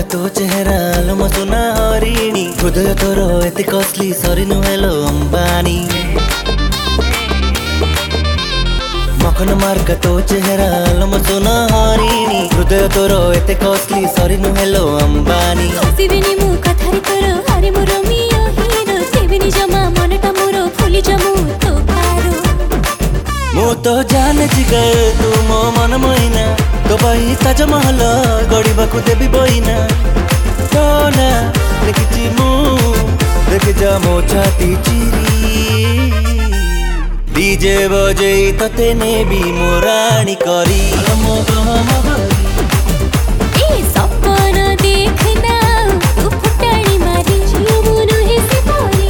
तो चेहरा लोम सुना हरिणी हृदय तोर एते कस्ली सरी नुहेलो अंबानी मखन मार्का तो चेहरा लोम सुना हरिणी हृदय तोर एते कस्ली सरी नुहेलो अंबानी हसिबिनी मु कथारी तोर हरि मोर मियो हीरो सेबिनी जमा मनटा मोर फुली जमु तो पारो मु तो जाने जिगर तू मो मन मैना तो भाई ताजमहल गढ़ा देवी बइना तो ना देखी मु देख जा मो छाती चिरी डीजे बजे तते नेबी मो रानी करी ए सपना देखना तू फुटाणी मारी जीवन हे से पारी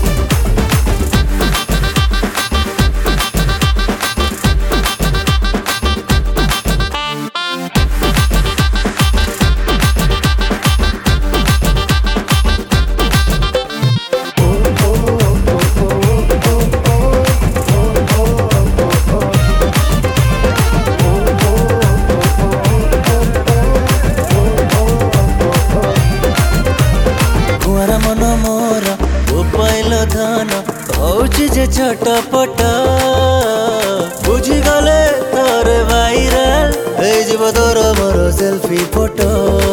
मन मोर मोबाइल धन होची जे छटपट बुझी गले तोर वायरल हे जीव तोर मोर सेल्फी फोटो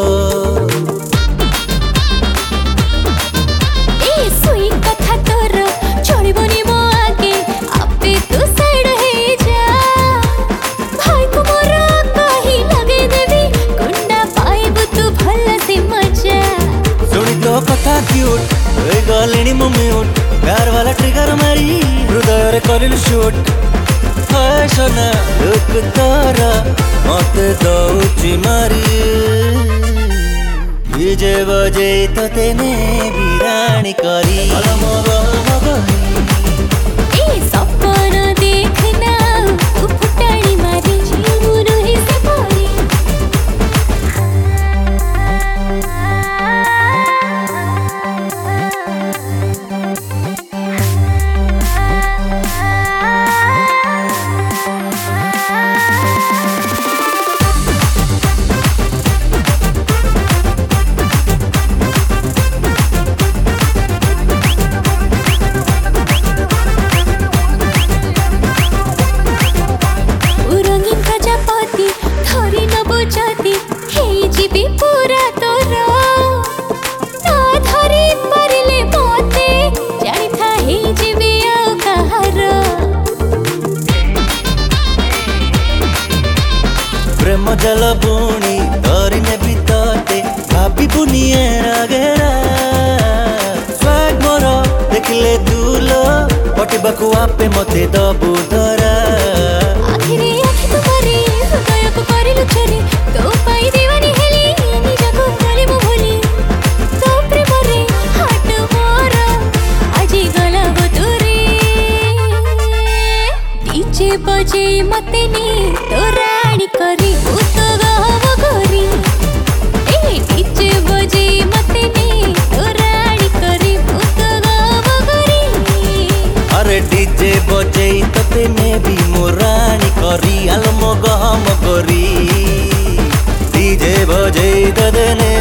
ए सुई कथा तोर चलिबनी मो आगे आपे तू साइड हे जा भाई को मोर कही लगे देवी गुंडा पाइब तू भला से मजा सुनी तो कथा क्यूट गलिनी मो म्यूट प्यार वाला ट्रिगर मारी हृदय रे करिल शूट हाय सोना लुक तारा मते दउची मारी डीजे बजे तते ने बिरानी करी ए सपना देखना तू फुटाणी मारी जीवन हे से पारी पूरा तोरा ना धरी परिले मोते जानी था ही जीवे आओ कहारो प्रेम जल बुणी धरी ने बीतते भाभी बुनिए रागेरा स्वैग मोर देखले दूलो पटिबाकू आपे मते दबु धरा आखिरी आखि तुम्हारी हृदय को करिलु चोरी तो पाई दीवानी हेली निजको कली मु भूली तो प्रेम रे हाट मोर आजी गला बतुरी डीजे बजे मते नी तो रानी करी भूत गहब करी ए डीजे बजे मते नी तो रानी करी भूत गहब करी अरे डीजे बजे तते ने भी मोरानी करी आलम गहम करी डीजे बजे तते ने